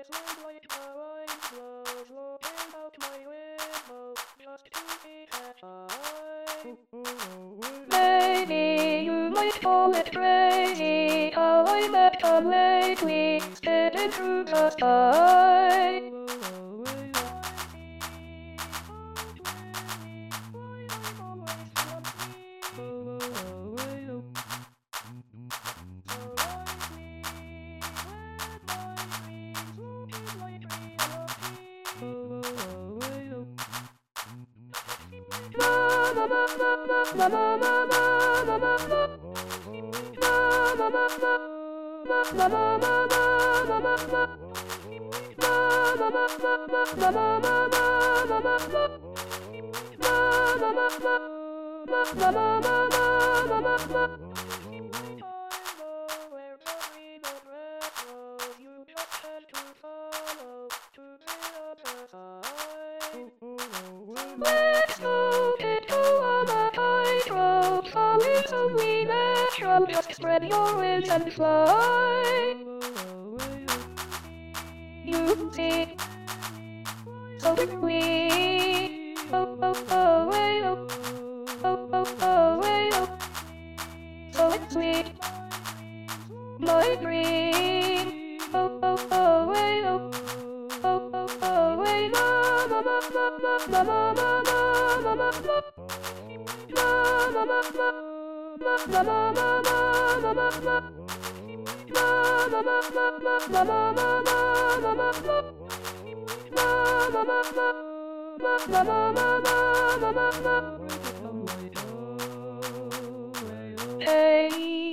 sound like the wind blows, looking out my window, just to see that maybe you might call it crazy how I met them lately, spitting through the sky. Let's go, kid, go on a tightrope. Following only natural, just spread your wings and fly. You see, so quickly. Oh, oh, oh, way, oh. Oh, oh, oh, way, oh. So it's sweet, my dream. Oh, oh, oh, way, oh. Oh, oh, oh, way, la, la, la, la, la, la, la, la, la, la. Hey,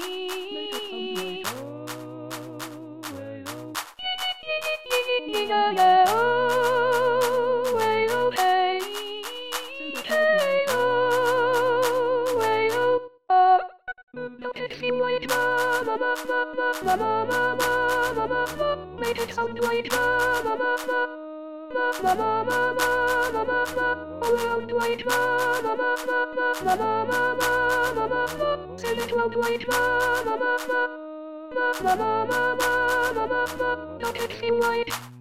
yeah, yeah, oh, way, oh, hey, hey, oh, way, oh, don't it seem like la la la la la la la la la la la? Make it sound like la la la la la la la la la la la. Around like la la la la la la la la la la la. Sing it loud like la la la la la la la la la la la. Don't it seem like